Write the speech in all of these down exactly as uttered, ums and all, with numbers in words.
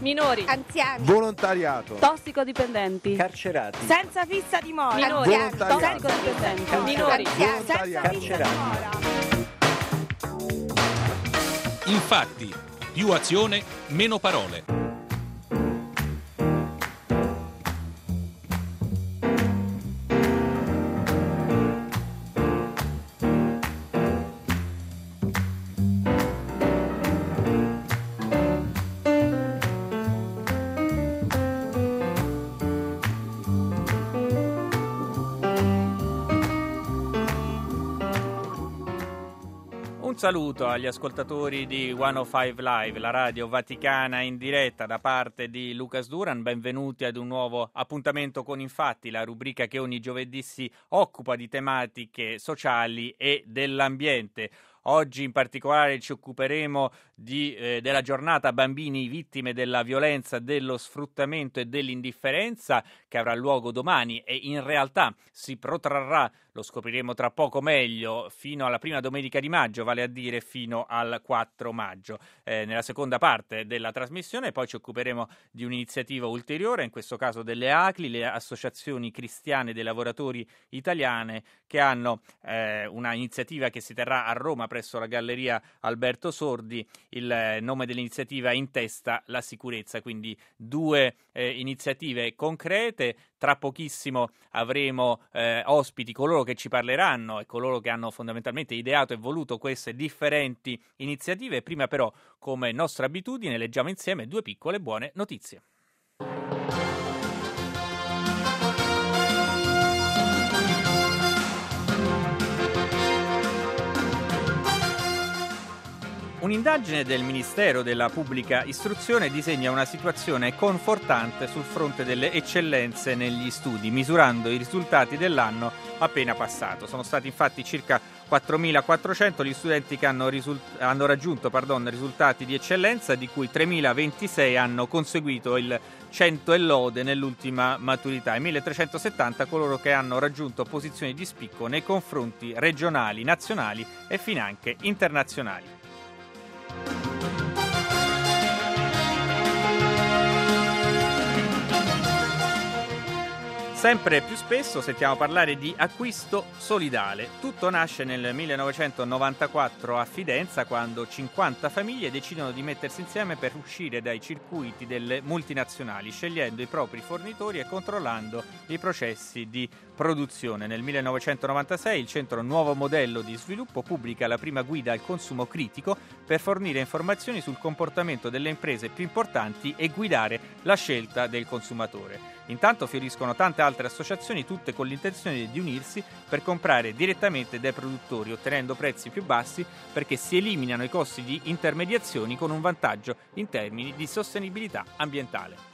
minori, anziani, volontariato, tossicodipendenti, carcerati, senza fissa dimora, minori, volontariato, tossicodipendenti, minori, anziani, senza carcerati. fissa dimora. Infatti, più azione, meno parole. Un saluto agli ascoltatori di centocinque Live, la radio vaticana in diretta da parte di Lucas Duran. Benvenuti ad un nuovo appuntamento con Infatti, la rubrica che ogni giovedì si occupa di tematiche sociali e dell'ambiente. Oggi in particolare ci occuperemo di, eh, della giornata bambini vittime della violenza, dello sfruttamento e dell'indifferenza, che avrà luogo domani e in realtà si protrarrà, lo scopriremo tra poco meglio, fino alla prima domenica di maggio, vale a dire fino al quattro maggio. Eh, nella seconda parte della trasmissione poi ci occuperemo di un'iniziativa ulteriore, in questo caso delle A C L I, le associazioni cristiane dei lavoratori italiane, che hanno eh, una iniziativa che si terrà a Roma presso la Galleria Alberto Sordi. Il nome dell'iniziativa In Testa la Sicurezza, quindi due eh, iniziative concrete. Tra pochissimo avremo eh, ospiti, coloro che ci parleranno e coloro che hanno fondamentalmente ideato e voluto queste differenti iniziative. Prima però, come nostra abitudine, leggiamo insieme due piccole buone notizie. Un'indagine del Ministero della Pubblica Istruzione disegna una situazione confortante sul fronte delle eccellenze negli studi, misurando i risultati dell'anno appena passato. Sono stati infatti circa quattromilaquattrocento gli studenti che hanno, risult- hanno raggiunto pardon, risultati di eccellenza, di cui tremilaventisei hanno conseguito il cento e lode nell'ultima maturità e milletrecentosettanta coloro che hanno raggiunto posizioni di spicco nei confronti regionali, nazionali e finanche internazionali. Sempre più spesso sentiamo parlare di acquisto solidale. Tutto nasce nel millenovecentonovantaquattro a Fidenza, quando cinquanta famiglie decidono di mettersi insieme per uscire dai circuiti delle multinazionali, scegliendo i propri fornitori e controllando i processi di produzione. Nel millenovecentonovantasei il Centro Nuovo Modello di Sviluppo pubblica la prima guida al consumo critico per fornire informazioni sul comportamento delle imprese più importanti e guidare la scelta del consumatore. Intanto fioriscono tante altre associazioni, tutte con l'intenzione di unirsi per comprare direttamente dai produttori, ottenendo prezzi più bassi perché si eliminano i costi di intermediazioni con un vantaggio in termini di sostenibilità ambientale.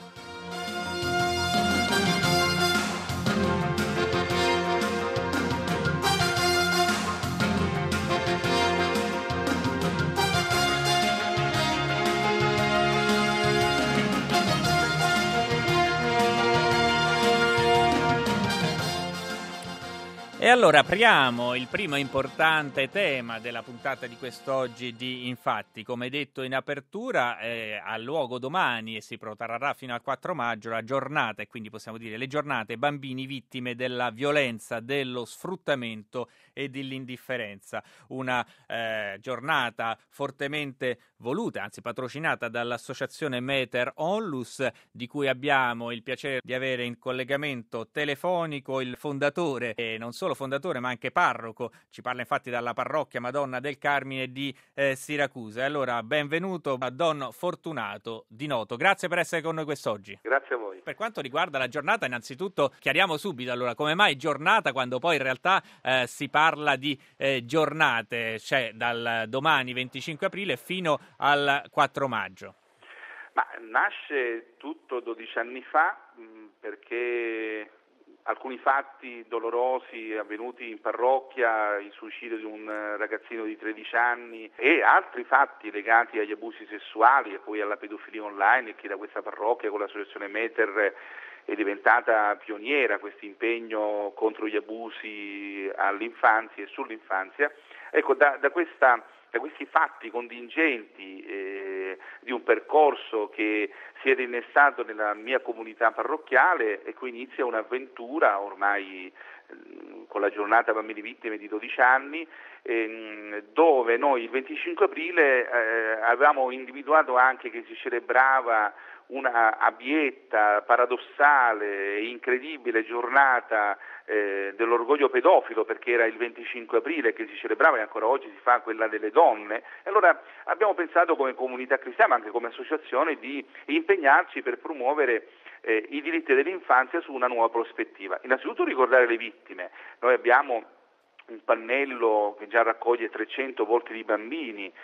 E allora apriamo il primo importante tema della puntata di quest'oggi di Infatti. Come detto in apertura, eh, ha luogo domani e si protrarrà fino al quattro maggio la giornata, e quindi possiamo dire le giornate bambini vittime della violenza, dello sfruttamento e dell'indifferenza. Una eh, giornata fortemente voluta, anzi patrocinata dall'associazione Meter Onlus, di cui abbiamo il piacere di avere in collegamento telefonico il fondatore, e non solo fondatore ma anche parroco. Ci parla infatti dalla parrocchia Madonna del Carmine di eh, Siracusa. Allora, benvenuto a Don Fortunato Di Noto, grazie per essere con noi quest'oggi. Grazie a voi. Per quanto riguarda la giornata, innanzitutto chiariamo subito, allora, come mai giornata quando poi in realtà eh, si parla di eh, giornate, cioè dal domani venticinque aprile fino al quattro maggio? Ma nasce tutto dodici anni fa mh, perché alcuni fatti dolorosi avvenuti in parrocchia, il suicidio di un ragazzino di tredici anni e altri fatti legati agli abusi sessuali e poi alla pedofilia online, che da questa parrocchia con l'associazione Meter è diventata pioniera, questo impegno contro gli abusi all'infanzia e sull'infanzia. Ecco, da, da, questa, da questi fatti contingenti eh, eh, di un percorso che si è innestato nella mia comunità parrocchiale e qui inizia un'avventura ormai eh, con la giornata bambini vittime di dodici anni, eh, dove noi il venticinque aprile eh, avevamo individuato anche che si celebrava una abietta, paradossale e incredibile giornata eh, dell'orgoglio pedofilo, perché era il venticinque aprile che si celebrava e ancora oggi si fa quella delle donne. E allora abbiamo pensato come comunità cristiana, ma anche come associazione, di impegnarci per promuovere eh, i diritti dell'infanzia su una nuova prospettiva. Innanzitutto ricordare le vittime. Noi abbiamo un pannello che già raccoglie trecento volti di bambini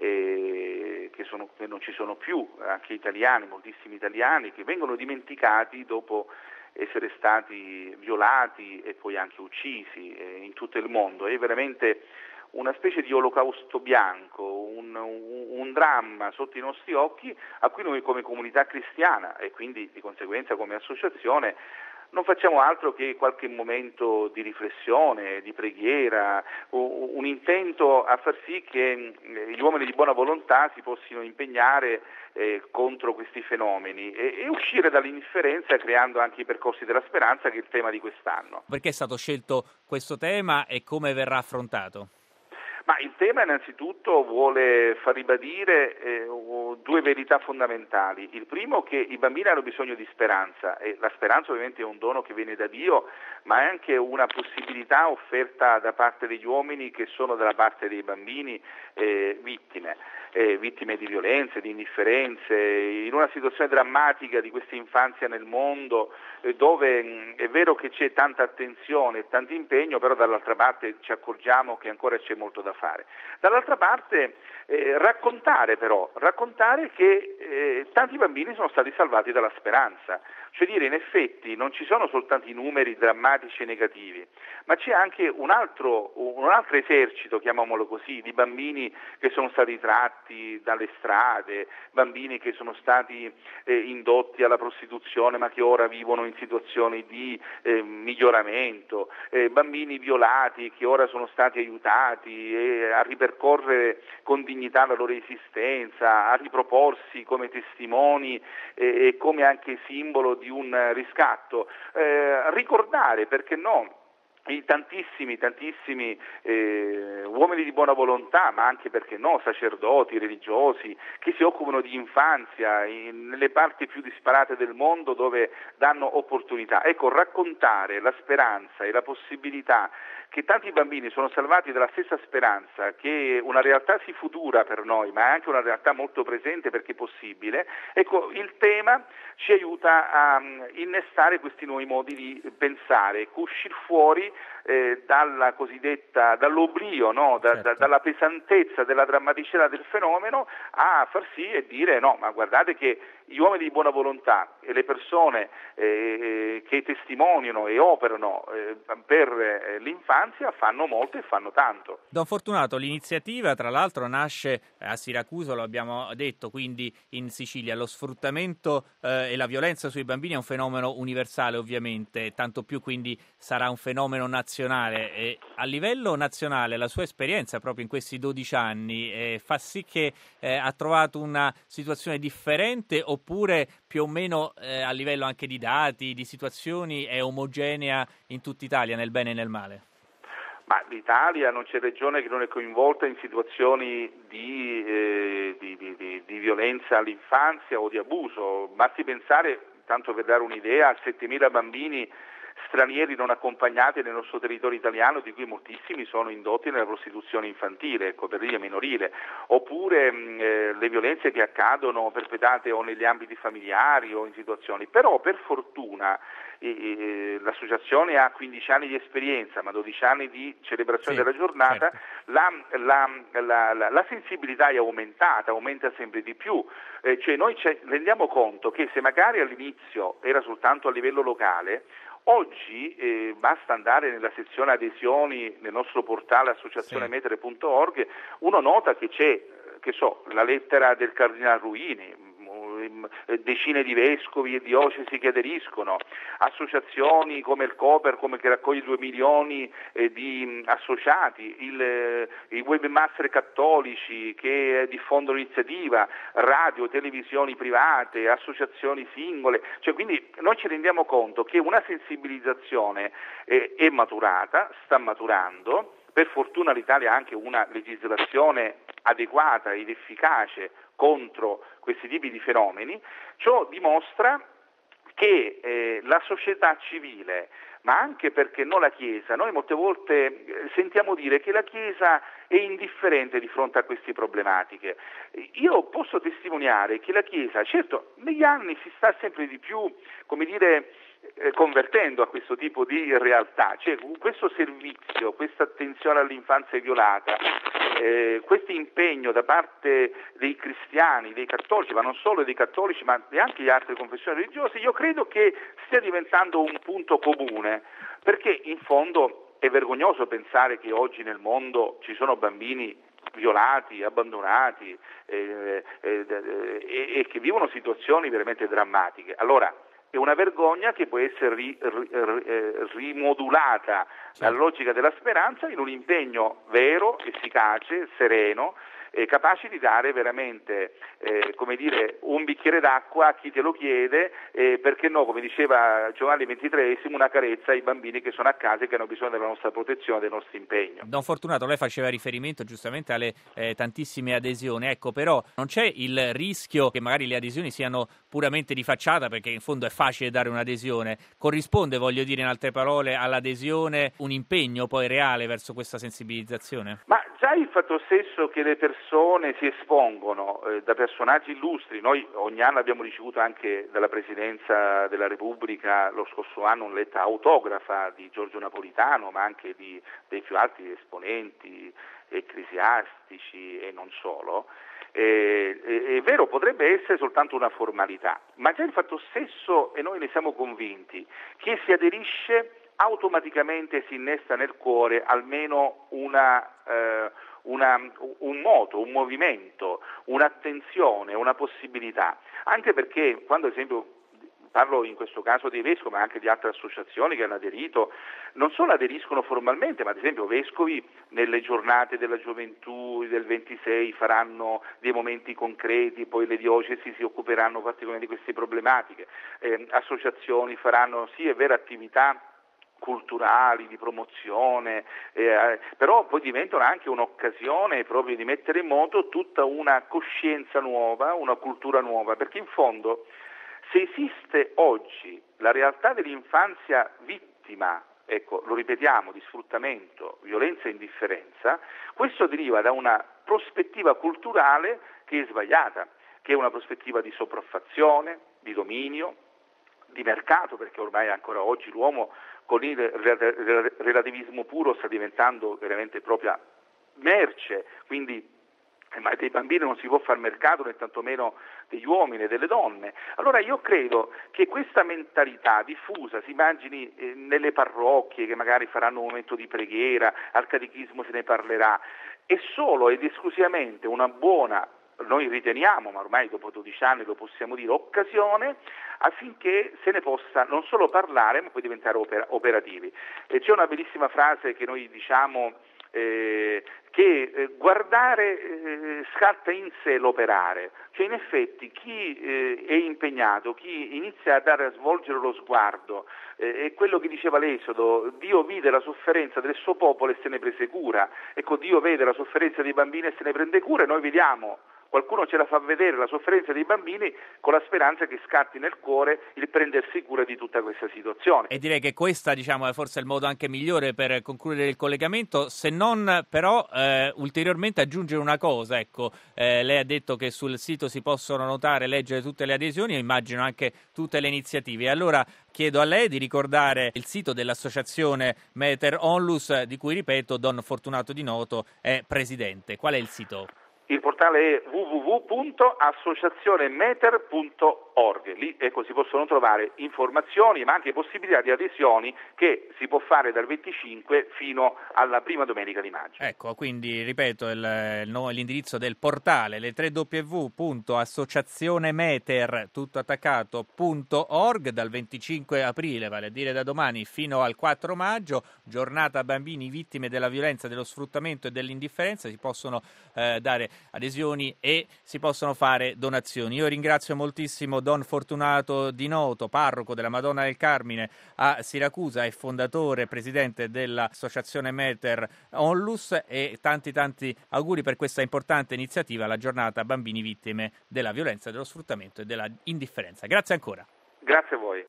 eh, che, sono, che non ci sono più, anche italiani, moltissimi italiani, che vengono dimenticati dopo essere stati violati e poi anche uccisi eh, in tutto il mondo. È veramente una specie di olocausto bianco, un, un, un dramma sotto i nostri occhi a cui noi come comunità cristiana e quindi di conseguenza come associazione non facciamo altro che qualche momento di riflessione, di preghiera, un intento a far sì che gli uomini di buona volontà si possano impegnare eh, contro questi fenomeni e, e uscire dall'indifferenza creando anche i percorsi della speranza, che è il tema di quest'anno. Perché è stato scelto questo tema e come verrà affrontato? Ma il tema innanzitutto vuole far ribadire eh, due verità fondamentali. Il primo, che i bambini hanno bisogno di speranza e la speranza ovviamente è un dono che viene da Dio, ma è anche una possibilità offerta da parte degli uomini che sono dalla parte dei bambini eh, vittime, eh, vittime di violenze, di indifferenze, in una situazione drammatica di questa infanzia nel mondo eh, dove mh, è vero che c'è tanta attenzione e tanto impegno, però dall'altra parte ci accorgiamo che ancora c'è molto da fare. Dall'altra parte eh, raccontare però, raccontare che eh, tanti bambini sono stati salvati dalla speranza, cioè dire in effetti non ci sono soltanto i numeri drammatici e negativi, ma c'è anche un altro, un altro esercito, chiamiamolo così, di bambini che sono stati tratti dalle strade, bambini che sono stati eh, indotti alla prostituzione ma che ora vivono in situazioni di eh, miglioramento, eh, bambini violati che ora sono stati aiutati eh, a ripercorrere con dignità la loro esistenza, a riproporsi come testimoni eh, e come anche simbolo di un riscatto. Eh, ricordare, perché no, i tantissimi, tantissimi eh, uomini di buona volontà, ma anche, perché no, sacerdoti, religiosi, che si occupano di infanzia in, nelle parti più disparate del mondo dove danno opportunità. Ecco, raccontare la speranza e la possibilità che tanti bambini sono salvati dalla stessa speranza, che una realtà si futura per noi, ma è anche una realtà molto presente perché è possibile. Ecco, il tema ci aiuta a innestare questi nuovi modi di pensare, uscire fuori eh, dalla cosiddetta, dall'oblio, no? da, certo. da, dalla pesantezza, della drammaticità del fenomeno, a far sì e dire no, ma guardate che gli uomini di buona volontà e le persone eh, che testimoniano e operano eh, per eh, l'infanzia fanno molto e fanno tanto. Don Fortunato, l'iniziativa tra l'altro nasce a Siracusa, lo abbiamo detto, quindi in Sicilia. Lo sfruttamento eh, e la violenza sui bambini è un fenomeno universale ovviamente, tanto più quindi sarà un fenomeno nazionale. E a livello nazionale la sua esperienza proprio in questi dodici anni eh, fa sì che eh, ha trovato una situazione differente, oppure più o meno eh, a livello anche di dati, di situazioni, è omogenea in tutta Italia, nel bene e nel male? Ma l'Italia non c'è regione che non è coinvolta in situazioni di, eh, di, di, di, di violenza all'infanzia o di abuso. Basti pensare, tanto per dare un'idea, a settemila bambini stranieri non accompagnati nel nostro territorio italiano, di cui moltissimi sono indotti nella prostituzione infantile, ecco, per via minorile, oppure mh, eh, le violenze che accadono perpetrate o negli ambiti familiari o in situazioni. Però per fortuna eh, eh, l'associazione ha quindici anni di esperienza, ma dodici anni di celebrazione sì, della giornata, certo. la, la, la, la, la sensibilità è aumentata, aumenta sempre di più, eh, cioè noi ci rendiamo conto che se magari all'inizio era soltanto a livello locale, oggi eh, basta andare nella sezione adesioni nel nostro portale associazione metere punto org, uno nota che c'è, che so, la lettera del Cardinal Ruini, decine di vescovi e diocesi che aderiscono, associazioni come il Coper, come che raccoglie due milioni eh, di associati, il, eh, i webmaster cattolici che diffondono l'iniziativa, radio, televisioni private, associazioni singole, cioè quindi noi ci rendiamo conto che una sensibilizzazione eh, è maturata, sta maturando. Per fortuna l'Italia ha anche una legislazione adeguata ed efficace contro questi tipi di fenomeni. Ciò dimostra che eh, la società civile, ma anche perché non la Chiesa, noi molte volte eh, sentiamo dire che la Chiesa è indifferente di fronte a queste problematiche. Io posso testimoniare che la Chiesa, certo, negli anni si sta sempre di più, come dire, eh, convertendo a questo tipo di realtà, cioè questo servizio, questa attenzione all'infanzia violata, eh, questo impegno da parte dei cristiani, dei cattolici, ma non solo dei cattolici, ma anche di altre confessioni religiose, io credo che stia diventando un punto comune, perché in fondo è vergognoso pensare che oggi nel mondo ci sono bambini violati, abbandonati eh, eh, eh, e che vivono situazioni veramente drammatiche. Allora, è una vergogna che può essere ri, ri, ri, rimodulata dalla logica della speranza in un impegno vero, efficace, sereno, eh, capaci di dare veramente, eh, come dire, un bicchiere d'acqua a chi te lo chiede, eh, perché no, come diceva Giovanni ventitreesimo, una carezza ai bambini che sono a casa e che hanno bisogno della nostra protezione, del nostro impegno. Don Fortunato, lei faceva riferimento giustamente alle eh, tantissime adesioni, ecco, però non c'è il rischio che magari le adesioni siano puramente di facciata, perché in fondo è facile dare un'adesione, corrisponde, voglio dire in altre parole, all'adesione un impegno poi reale verso questa sensibilizzazione? Ma già il fatto stesso che le persone si espongono eh, da personaggi illustri, noi ogni anno abbiamo ricevuto anche dalla Presidenza della Repubblica lo scorso anno una lettera autografa di Giorgio Napolitano, ma anche di, dei più alti esponenti ecclesiastici e non solo. Eh, è, è vero, potrebbe essere soltanto una formalità, ma già il fatto stesso, e noi ne siamo convinti, che si aderisce automaticamente si innesta nel cuore almeno una, eh, una, un moto, un movimento, un'attenzione, una possibilità, anche perché quando ad esempio parlo in questo caso dei vescovi, ma anche di altre associazioni che hanno aderito, non solo aderiscono formalmente, ma ad esempio vescovi nelle giornate della gioventù del ventisei faranno dei momenti concreti, poi le diocesi si occuperanno particolarmente di queste problematiche, eh, associazioni faranno sì è vero attività culturali, di promozione, eh, però poi diventano anche un'occasione proprio di mettere in moto tutta una coscienza nuova, una cultura nuova, perché in fondo se esiste oggi la realtà dell'infanzia vittima, ecco, lo ripetiamo, di sfruttamento, violenza e indifferenza, questo deriva da una prospettiva culturale che è sbagliata, che è una prospettiva di sopraffazione, di dominio, di mercato, perché ormai ancora oggi l'uomo con il relativismo puro sta diventando veramente propria merce, quindi ma dei bambini non si può far mercato né tantomeno degli uomini e delle donne. Allora io credo che questa mentalità diffusa, si immagini eh, nelle parrocchie che magari faranno un momento di preghiera, al catechismo se ne parlerà, è solo ed esclusivamente una buona, noi riteniamo, ma ormai dopo dodici anni lo possiamo dire, occasione affinché se ne possa non solo parlare ma poi diventare opera- operativi. E c'è una bellissima frase che noi diciamo eh, che eh, guardare eh, scatta in sé l'operare, cioè in effetti chi eh, è impegnato, chi inizia a dare a svolgere lo sguardo, eh, è quello che diceva l'Esodo, Dio vide la sofferenza del suo popolo e se ne prese cura, ecco Dio vede la sofferenza dei bambini e se ne prende cura e noi vediamo, qualcuno ce la fa vedere la sofferenza dei bambini con la speranza che scatti nel cuore il prendersi cura di tutta questa situazione. E direi che questa, diciamo, è forse il modo anche migliore per concludere il collegamento, se non però eh, ulteriormente aggiungere una cosa, ecco, eh, lei ha detto che sul sito si possono notare e leggere tutte le adesioni, immagino anche tutte le iniziative. Allora chiedo a lei di ricordare il sito dell'associazione Mater Onlus, di cui, ripeto, Don Fortunato Di Noto è presidente. Qual è il sito? Il portale è w w w punto associazionemeter punto org, lì ecco, si possono trovare informazioni ma anche possibilità di adesioni che si può fare dal venticinque fino alla prima domenica di maggio. Ecco, quindi ripeto il, il, l'indirizzo del portale, le w w w punto associazionemeter tutto attaccato punto org dal venticinque aprile, vale a dire da domani, fino al quattro maggio, giornata bambini vittime della violenza, dello sfruttamento e dell'indifferenza, si possono eh, dare adesioni e si possono fare donazioni. Io ringrazio moltissimo Don Fortunato Di Noto, parroco della Madonna del Carmine a Siracusa e fondatore, presidente dell'associazione Meter Onlus, e tanti tanti auguri per questa importante iniziativa, la giornata bambini vittime della violenza, dello sfruttamento e della indifferenza. Grazie ancora. Grazie a voi.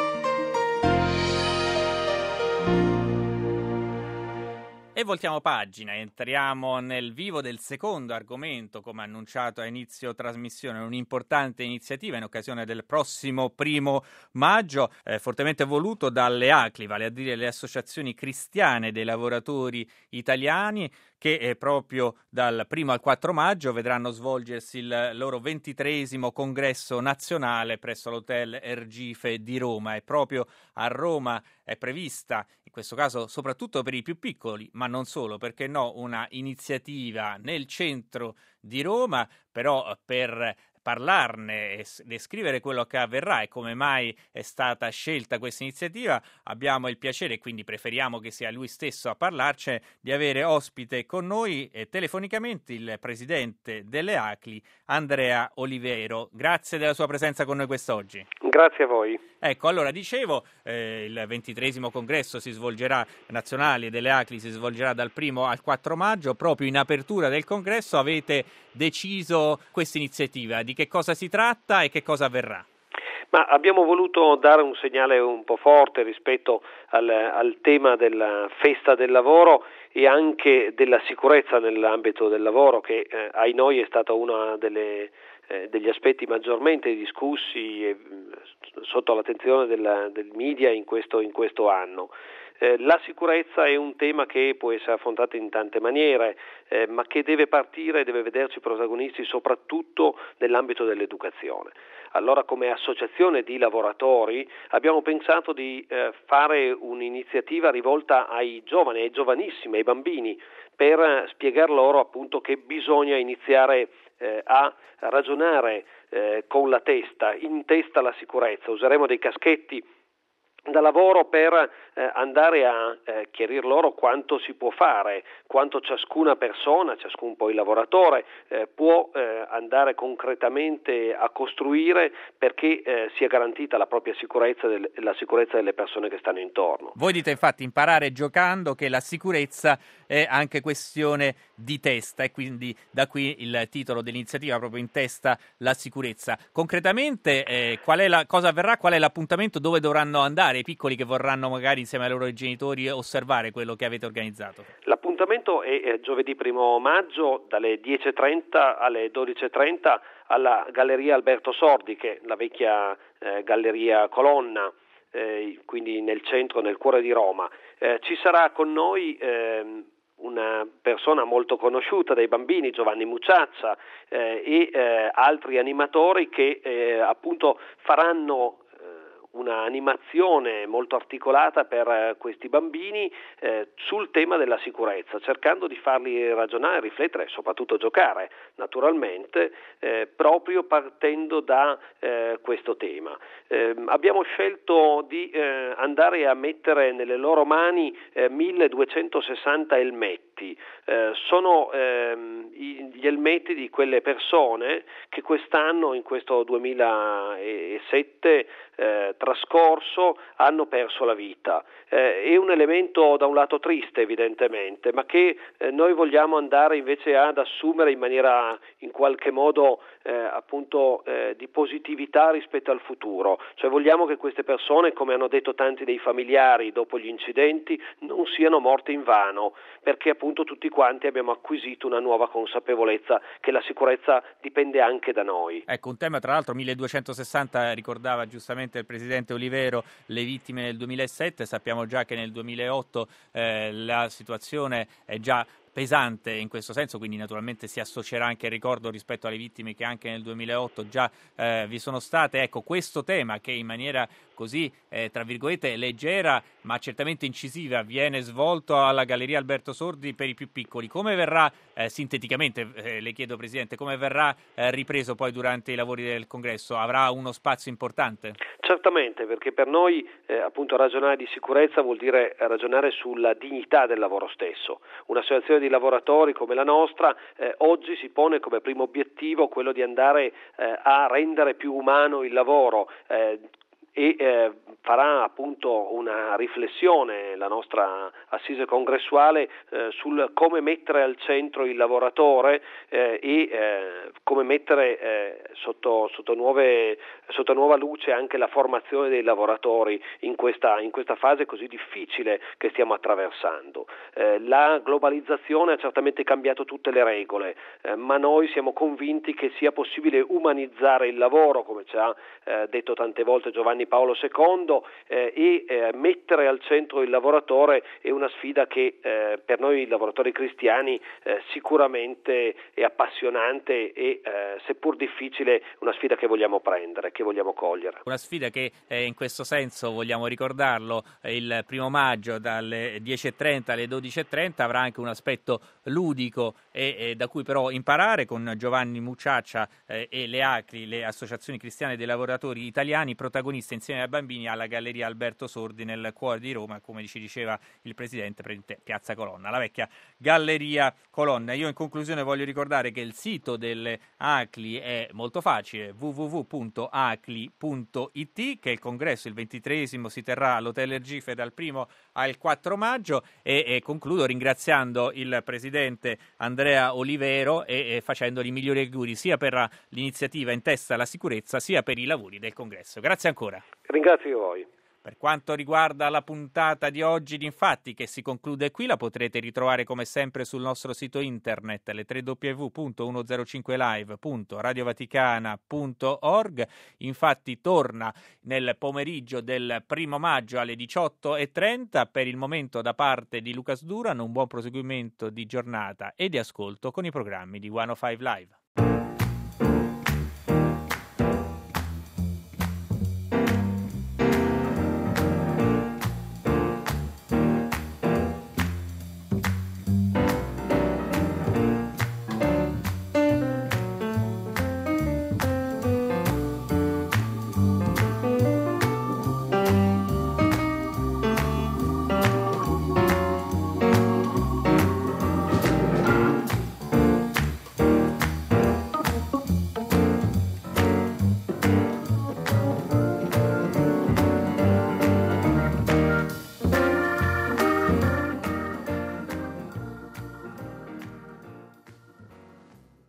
E voltiamo pagina, entriamo nel vivo del secondo argomento, come annunciato a inizio trasmissione, un'importante iniziativa in occasione del prossimo primo maggio, eh, fortemente voluto dalle A C L I, vale a dire le associazioni cristiane dei lavoratori italiani, che eh, proprio dal primo al quattro maggio vedranno svolgersi il loro ventitreesimo congresso nazionale presso l'hotel Ergife di Roma. E proprio a Roma è prevista, in questo caso soprattutto per i più piccoli, ma non solo, perché no, una iniziativa nel centro di Roma, però per parlarne e descrivere quello che avverrà e come mai è stata scelta questa iniziativa, abbiamo il piacere, e quindi preferiamo che sia lui stesso a parlarci, di avere ospite con noi eh, telefonicamente il presidente delle A C L I, Andrea Olivero. Grazie della sua presenza con noi quest'oggi. Grazie a voi. Ecco, allora dicevo, eh, il ventitreesimo congresso si svolgerà, nazionale delle A C L I, si svolgerà dal primo al quattro maggio. Proprio in apertura del congresso avete deciso questa iniziativa. Di che cosa si tratta e che cosa avverrà? Ma abbiamo voluto dare un segnale un po' forte rispetto al, al tema della festa del lavoro e anche della sicurezza nell'ambito del lavoro, che eh, ai noi è stata una delle eh, degli aspetti maggiormente discussi eh, sotto l'attenzione della, del media in questo, in questo anno. Eh, la sicurezza è un tema che può essere affrontato in tante maniere, eh, ma che deve partire e deve vederci protagonisti soprattutto nell'ambito dell'educazione. Allora, come associazione di lavoratori abbiamo pensato di eh, fare un'iniziativa rivolta ai giovani, ai giovanissimi, ai bambini, per spiegar loro appunto che bisogna iniziare eh, a ragionare eh, con la testa, in testa la sicurezza. Useremo dei caschetti da lavoro per eh, andare a eh, chiarir loro quanto si può fare, quanto ciascuna persona, ciascun poi lavoratore eh, può eh, andare concretamente a costruire perché eh, sia garantita la propria sicurezza e la sicurezza delle persone che stanno intorno. Voi dite infatti imparare giocando che la sicurezza è anche questione di testa, e quindi da qui il titolo dell'iniziativa, proprio in testa la sicurezza. Concretamente eh, qual è la cosa avverrà, qual è l'appuntamento, dove dovranno andare i piccoli che vorranno magari insieme ai loro genitori osservare quello che avete organizzato? L'appuntamento è eh, giovedì primo maggio dalle dieci e trenta alle dodici e trenta alla Galleria Alberto Sordi, che è la vecchia eh, Galleria Colonna, eh, quindi nel centro, nel cuore di Roma. Eh, ci sarà con noi eh, una persona molto conosciuta dai bambini, Giovanni Mucciaccia, eh, e eh, altri animatori che eh, appunto faranno una animazione molto articolata per eh, questi bambini eh, sul tema della sicurezza, cercando di farli ragionare, riflettere e soprattutto giocare, naturalmente, eh, proprio partendo da eh, questo tema. Eh, abbiamo scelto di eh, andare a mettere nelle loro mani eh, milleduecentosessanta elmetti. Eh, sono ehm, gli elmetti di quelle persone che quest'anno, in questo duemilasette eh, trascorso, hanno perso la vita. Eh, è un elemento da un lato triste evidentemente, ma che eh, noi vogliamo andare invece ad assumere in maniera in qualche modo eh, appunto eh, di positività rispetto al futuro. Cioè vogliamo che queste persone, come hanno detto tanti dei familiari dopo gli incidenti, non siano morte invano, perché appunto tutti quanti abbiamo acquisito una nuova consapevolezza che la sicurezza dipende anche da noi. Ecco, un tema tra l'altro milleduecentosessanta, ricordava giustamente il presidente Olivero, le vittime nel duemilasette, sappiamo già che nel duemilaotto eh, la situazione è già pesante in questo senso, quindi naturalmente si associerà anche il ricordo rispetto alle vittime che anche nel duemilaotto già eh, vi sono state. Ecco, questo tema che in maniera così, eh, tra virgolette, leggera ma certamente incisiva viene svolto alla Galleria Alberto Sordi per i più piccoli, come verrà, eh, sinteticamente, eh, le chiedo Presidente, come verrà eh, ripreso poi durante i lavori del Congresso? Avrà uno spazio importante? Certamente, perché per noi eh, appunto ragionare di sicurezza vuol dire ragionare sulla dignità del lavoro stesso. Un'associazione di lavoratori come la nostra eh, oggi si pone come primo obiettivo quello di andare eh, a rendere più umano il lavoro, eh, e eh, farà appunto una riflessione la nostra assise congressuale eh, sul come mettere al centro il lavoratore eh, e eh, come mettere eh, sotto, sotto, nuove, sotto nuova luce anche la formazione dei lavoratori in questa, in questa fase così difficile che stiamo attraversando. Eh, la globalizzazione ha certamente cambiato tutte le regole, eh, ma noi siamo convinti che sia possibile umanizzare il lavoro, come ci ha eh, detto tante volte Giovanni Paolo secondo, eh, e eh, mettere al centro il lavoratore è una sfida che eh, per noi lavoratori cristiani eh, sicuramente è appassionante e eh, seppur difficile una sfida che vogliamo prendere, che vogliamo cogliere. Una sfida che eh, in questo senso vogliamo ricordarlo, eh, il primo maggio dalle dieci e trenta alle dodici e trenta avrà anche un aspetto ludico e, e da cui però imparare con Giovanni Mucciaccia eh, e le A C L I, le associazioni cristiane dei lavoratori italiani, protagoniste insieme ai bambini alla Galleria Alberto Sordi nel cuore di Roma, come ci diceva il Presidente, Piazza Colonna, la vecchia Galleria Colonna. Io in conclusione voglio ricordare che il sito delle A C L I è molto facile, w w w punto a c l i punto i t, che il congresso, il ventitreesimo, si terrà all'Hotel Ergife dal primo al quattro maggio e, e concludo ringraziando il Presidente Andrea Olivero e, e facendogli i migliori auguri sia per l'iniziativa in testa alla sicurezza sia per i lavori del congresso. Grazie ancora. Ringrazio voi. Per quanto riguarda la puntata di oggi di Infatti, che si conclude qui, la potrete ritrovare come sempre sul nostro sito internet le w w w punto centocinque live punto radiovaticana punto org. Infatti torna nel pomeriggio del primo maggio alle diciotto e trenta. Per il momento da parte di Lucas Duran un buon proseguimento di giornata e di ascolto con i programmi di centocinque Live.